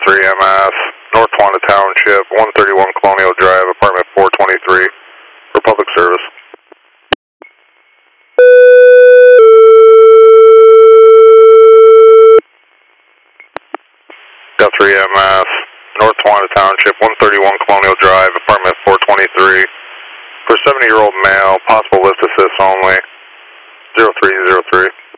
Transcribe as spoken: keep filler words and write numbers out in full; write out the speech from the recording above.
three M S, North Wanda Township, one thirty-one Colonial Drive, apartment four twenty-three, for public service. Got three M S, North Wanda Township, one thirty-one Colonial Drive, apartment four twenty-three, for seventy-year-old male, possible lift assist only, zero three zero three.